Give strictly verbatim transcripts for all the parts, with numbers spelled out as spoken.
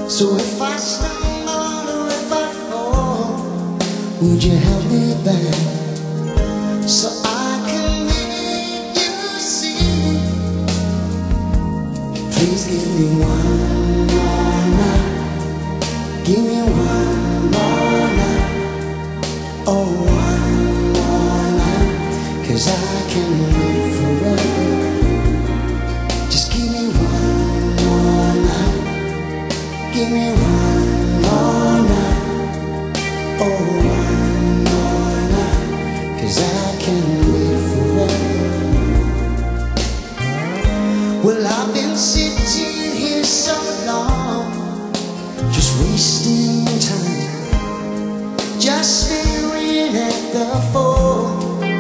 So if I stumble or if I fall, would you help me back so I can make you see? Please give me one more night. Give me one more night. Oh, one more night. 'Cause I can live forever. Just give me one more night. Give me one more night. Oh, one more night. 'Cause I can live forever. Well, I've been sitting here so long, just wasting time, just staring at the phone.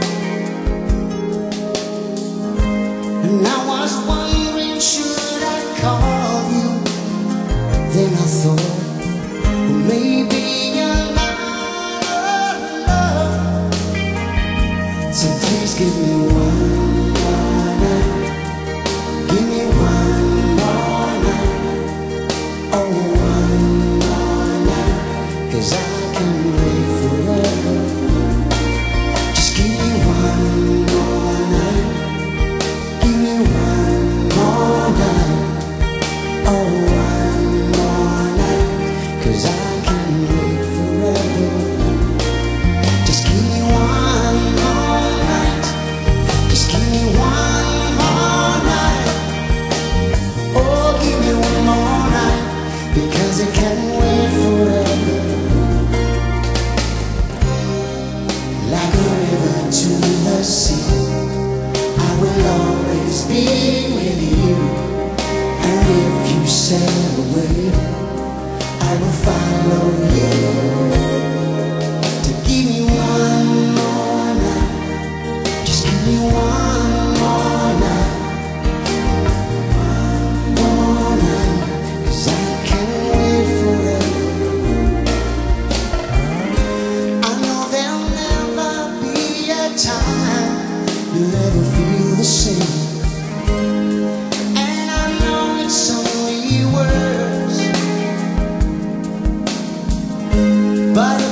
And I was wondering, should I call you? Then I thought, well, maybe you're not alone. So please give me one more night. Give me one more night. Oh, one more night. 'Cause I can live forever. Just give me one more night. Give me one more night. Oh, one more night. 'Cause I can live forever. Just give me one more night. Just give me one more night. Oh, give me one more night. Because it can't wait forever. Like a river to the sea, I will always be with you. And if you sail away, I will follow you. To give me one more night. Just give me one more night. One more night. 'Cause I can't wait forever. I know there'll never be a time you'll ever feel the same. And I know it's only words, but